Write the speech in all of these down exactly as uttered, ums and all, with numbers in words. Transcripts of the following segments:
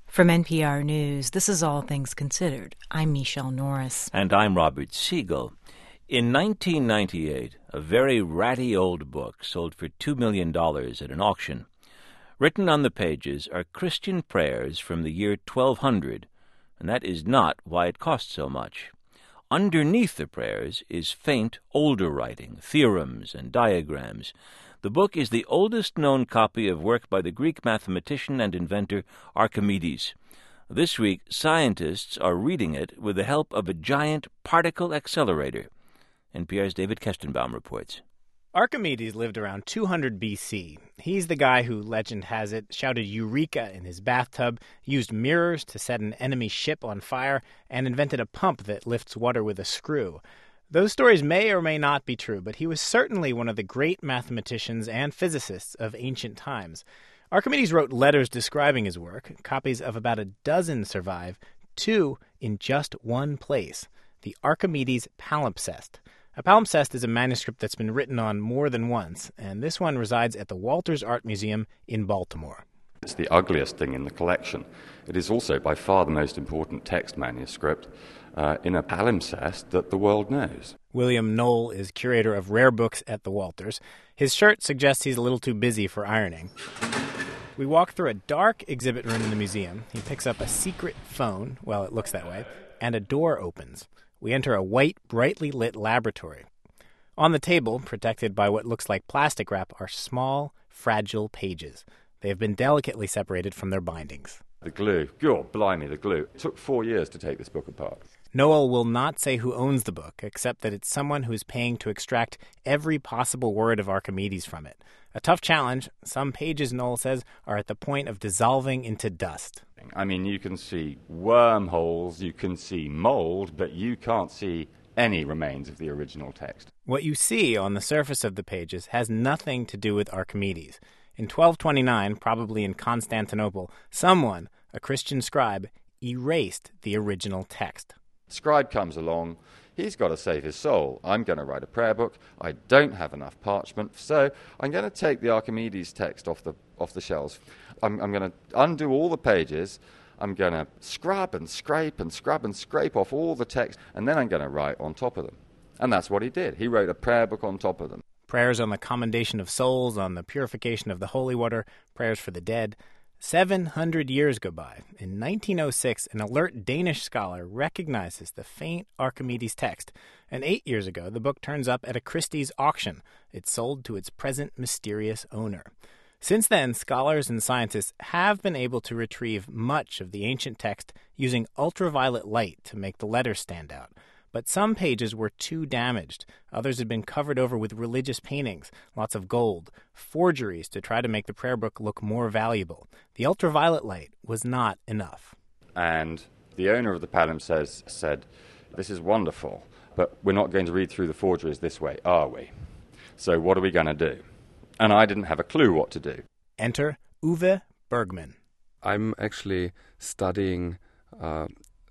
From N P R News, this is All Things Considered. I'm Michelle Norris. And I'm Robert Siegel. In nineteen ninety-eight, a very ratty old book sold for two million dollars at an auction. Written on the pages are Christian prayers from the year twelve hundred, and that is not why it cost so much. Underneath the prayers is faint, older writing, theorems and diagrams. The book is the oldest known copy of work by the Greek mathematician and inventor Archimedes. This week, scientists are reading it with the help of a giant particle accelerator. N P R's David Kestenbaum reports. Archimedes lived around two hundred B C. He's the guy who, legend has it, shouted Eureka in his bathtub, used mirrors to set an enemy ship on fire, and invented a pump that lifts water with a screw. Those stories may or may not be true, but he was certainly one of the great mathematicians and physicists of ancient times. Archimedes wrote letters describing his work. Copies of about a dozen survive, two in just one place, the Archimedes palimpsest. A palimpsest is a manuscript that's been written on more than once, and this one resides at the Walters Art Museum in Baltimore. It's the ugliest thing in the collection. It is also by far the most important text manuscript uh, in a palimpsest that the world knows. William Knoll is curator of rare books at the Walters. His shirt suggests he's a little too busy for ironing. We walk through a dark exhibit room in the museum. He picks up a secret phone, well, it looks that way, and a door opens. We enter a white, brightly lit laboratory. On the table, protected by what looks like plastic wrap, are small, fragile pages. They have been delicately separated from their bindings. The glue. God, blimey, the glue. It took four years to take this book apart. Noel will not say who owns the book, except that it's someone who is paying to extract every possible word of Archimedes from it. A tough challenge. Some pages, Noel says, are at the point of dissolving into dust. I mean, you can see wormholes, you can see mold, but you can't see any remains of the original text. What you see on the surface of the pages has nothing to do with Archimedes. In twelve twenty-nine, probably in Constantinople, someone, a Christian scribe, erased the original text. Scribe comes along. He's got to save his soul. I'm going to write a prayer book. I don't have enough parchment, so I'm going to take the Archimedes text off the off the shelves. I'm, I'm going to undo all the pages. I'm going to scrub and scrape and scrub and scrape off all the text, and then I'm going to write on top of them. And that's what he did. He wrote a prayer book on top of them. Prayers on the commendation of souls, on the purification of the holy water, prayers for the dead. Seven hundred years go by. In nineteen oh six, an alert Danish scholar recognizes the faint Archimedes text. And eight years ago, the book turns up at a Christie's auction. It's sold to its present mysterious owner. Since then, scholars and scientists have been able to retrieve much of the ancient text using ultraviolet light to make the letters stand out. But some pages were too damaged. Others had been covered over with religious paintings, lots of gold, forgeries to try to make the prayer book look more valuable. The ultraviolet light was not enough. And the owner of the palimpsest said, "This is wonderful, but we're not going to read through the forgeries this way, are we? So what are we going to do?" And I didn't have a clue what to do. Enter Uwe Bergman. I'm actually studying uh,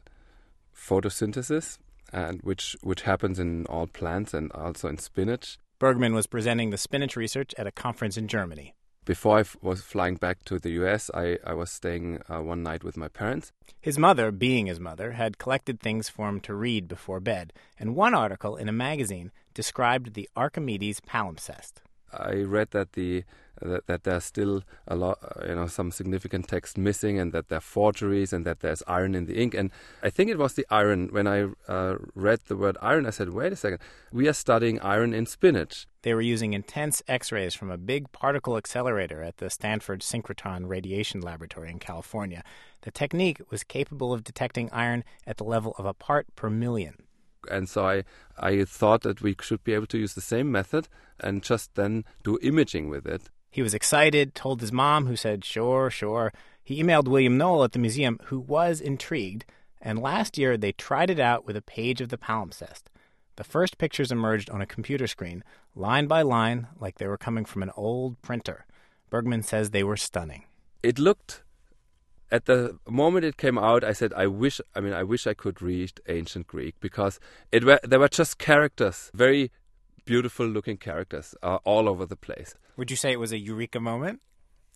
photosynthesis, and which which happens in all plants and also in spinach. Bergman was presenting the spinach research at a conference in Germany. Before I f- was flying back to the U S, I, I was staying uh, one night with my parents. His mother, being his mother, had collected things for him to read before bed, and one article in a magazine described the Archimedes palimpsest. I read that the that, that there's still a lot, uh, you know, some significant text missing, and that there are forgeries, and that there's iron in the ink. And I think it was the iron. When I uh, read the word iron, I said, "Wait a second, we are studying iron in spinach." They were using intense X-rays from a big particle accelerator at the Stanford Synchrotron Radiation Laboratory in California. The technique was capable of detecting iron at the level of a part per million. And so I, I thought that we should be able to use the same method and just then do imaging with it. He was excited, told his mom, who said, sure, sure. He emailed William Knoll at the museum, who was intrigued, and last year they tried it out with a page of the palimpsest. The first pictures emerged on a computer screen, line by line, like they were coming from an old printer. Bergman says they were stunning. It looked... At the moment it came out, I said, I wish, I mean, I wish I could read ancient Greek, because it were, there were just characters, very beautiful looking characters uh, all over the place. Would you say it was a eureka moment?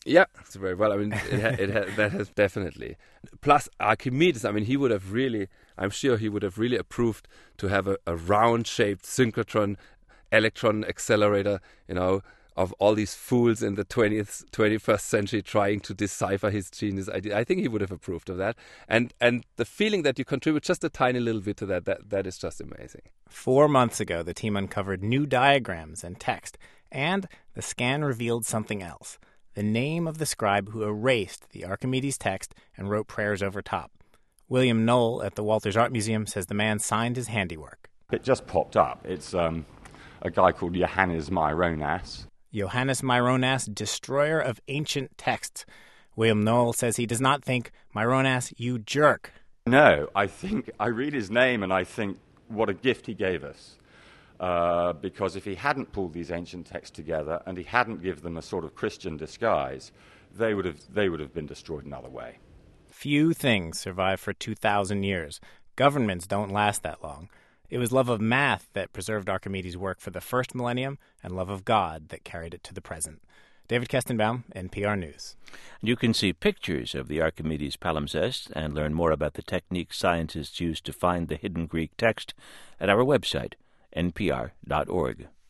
Yeah, it's very well. I mean, it ha- it ha- that has definitely. Plus, Archimedes, I mean, he would have really, I'm sure he would have really approved to have a, a round-shaped synchrotron electron accelerator, you know, of all these fools in the twentieth, twenty-first century trying to decipher his genius idea. I think he would have approved of that. And and the feeling that you contribute just a tiny little bit to that, that, that is just amazing. Four months ago, the team uncovered new diagrams and text, and the scan revealed something else. The name of the scribe who erased the Archimedes text and wrote prayers over top. William Knoll at the Walters Art Museum says the man signed his handiwork. It just popped up. It's um, a guy called Johannes Myronas. Johannes Myronas, destroyer of ancient texts. William Knoll says he does not think, Myronas, you jerk. No, I think I read his name and I think what a gift he gave us. Uh, because if he hadn't pulled these ancient texts together and he hadn't given them a sort of Christian disguise, they would have they would have been destroyed another way. Few things survive for two thousand years. Governments don't last that long. It was love of math that preserved Archimedes' work for the first millennium and love of God that carried it to the present. David Kestenbaum, N P R News. You can see pictures of the Archimedes palimpsest and learn more about the techniques scientists used to find the hidden Greek text at our website, n p r dot org.